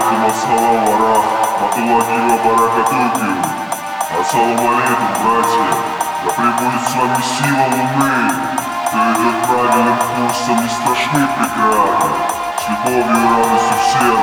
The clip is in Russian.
алейкум, ассалам варах, матуллахи ва баракатуху. Ассаламу алейкум, братья. Да пребудет с вами сила Луны, кто идет правильным курсом, не страшны преграды. С любовью и радостью всем.